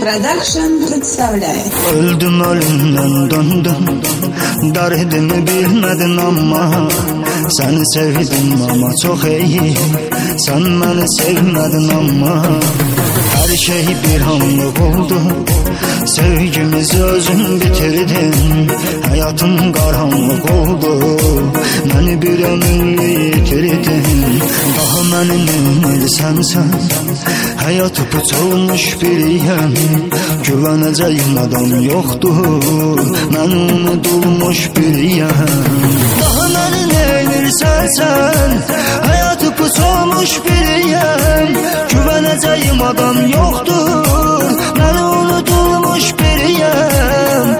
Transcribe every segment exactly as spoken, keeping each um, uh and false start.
Production представляет. Öldüm ölümden döndüm, derdimi bilmedin ama seni sevdim ama çok iyi. Sen beni sevmedin ama her şey bir anlık oldu. Sevgimizi özün bitirdin, hayatım karanlık oldu. Beni bir ömürlü yitirdin, daha benim emirsen sen. Hayatı puçulmuş biriyim, güveneceğim adam yoktur. Ben unutulmuş biriyim, daha beni emirsen sen. Hayatı puçulmuş biriyim, güveneceğim adam yoktur. Ben unutulmuş biriyim.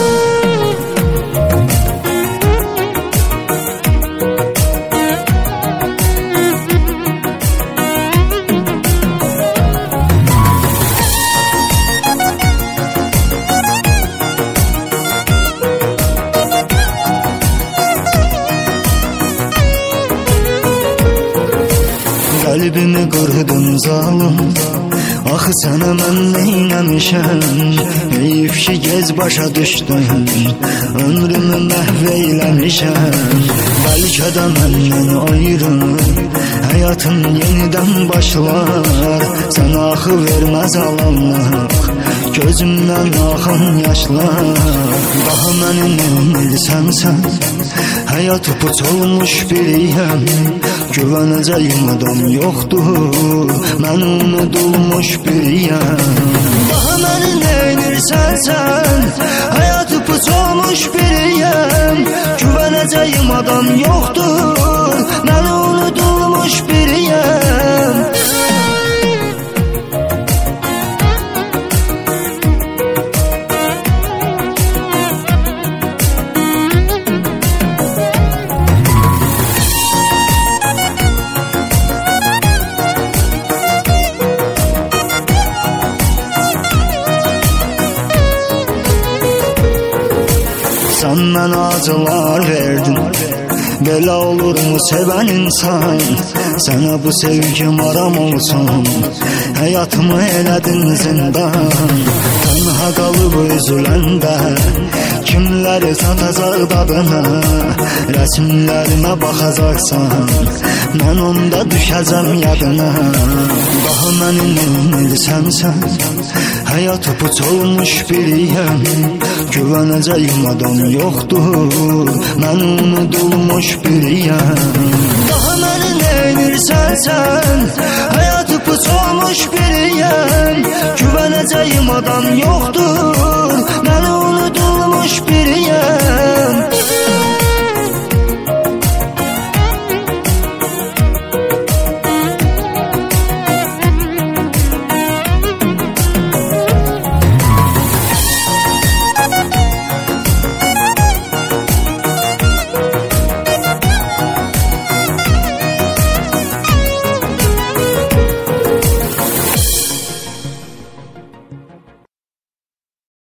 Kalbimi kırdın zalim, axı sənə mən neyləmişəm. Heyif ki gez başa düşdün, ömrümü məhv eyləmişəm. Bəlkə də məndən ayrı həyatım yenidən başlar. Sənə axı verməz alanlıq, gözümdən axın yaşlar. Daha mənim emirsən sən, hayatı puçulmuş biriyim. Güveneceğim adam yoktur, ben unutulmuş biriyim. Daha beni neynirsen sen, hayatı puçulmuş biriyim. Güveneceğim adam yoktur, ben unutulmuş biriyim. Sen bana acılar verdin, belə olur mu seven insan? Sana bu sevgim aram olsun, hayatımı elədin zindan. Tənha qalıb üzüləndə, kimləri satacaq dadına? Rəsimlərimə baxacaqsan, mən onda düşəcəm yadına. Daha mənim emirsən sən, hayatı puçulmuş biriyim. Güveneceğim adam yoktur, ben unutulmuş biriyim. Daha beni neynirsen sen, hayatı puçulmuş biriyim. Güveneceğim adam yoktur, ben unutulmuş biriyim.